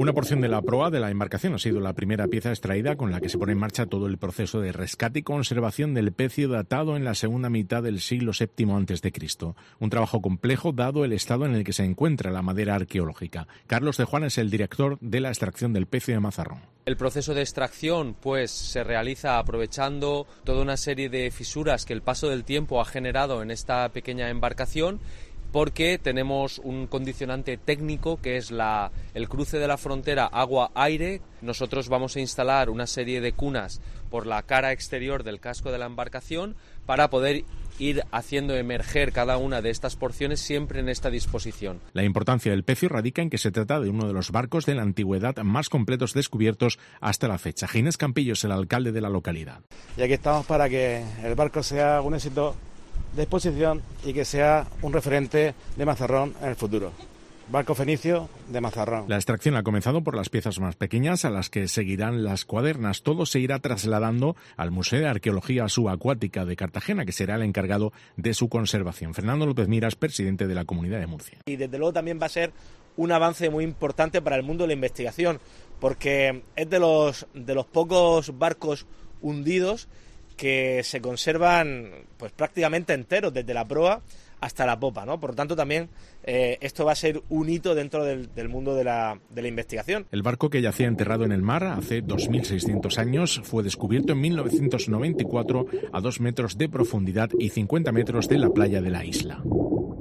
Una porción de la proa de la embarcación ha sido la primera pieza extraída con la que se pone en marcha todo el proceso de rescate y conservación del pecio datado en la segunda mitad del siglo VII a.C. Un trabajo complejo dado el estado en el que se encuentra la madera arqueológica. Carlos de Juan es el director de la extracción del pecio de Mazarrón. El proceso de extracción se realiza aprovechando toda una serie de fisuras que el paso del tiempo ha generado en esta pequeña embarcación, porque tenemos un condicionante técnico que es el cruce de la frontera agua-aire. Nosotros vamos a instalar una serie de cunas por la cara exterior del casco de la embarcación para poder ir haciendo emerger cada una de estas porciones siempre en esta disposición. La importancia del pecio radica en que se trata de uno de los barcos de la antigüedad más completos descubiertos hasta la fecha. Ginés Campillo es el alcalde de la localidad. Y aquí estamos para que el barco sea un éxito de exposición y que sea un referente de Mazarrón en el futuro. Barco fenicio de Mazarrón. La extracción ha comenzado por las piezas más pequeñas, a las que seguirán las cuadernas. Todo se irá trasladando al Museo de Arqueología Subacuática de Cartagena, que será el encargado de su conservación. Fernando López Miras, presidente de la Comunidad de Murcia. Y desde luego también va a ser un avance muy importante para el mundo de la investigación, porque es de los pocos barcos hundidos que se conservan pues prácticamente enteros, desde la proa hasta la popa, ¿no? Por lo tanto, también esto va a ser un hito dentro del mundo de la investigación. El barco, que yacía enterrado en el mar hace 2.600 años, fue descubierto en 1994 a 2 metros de profundidad y 50 metros de la playa de la isla.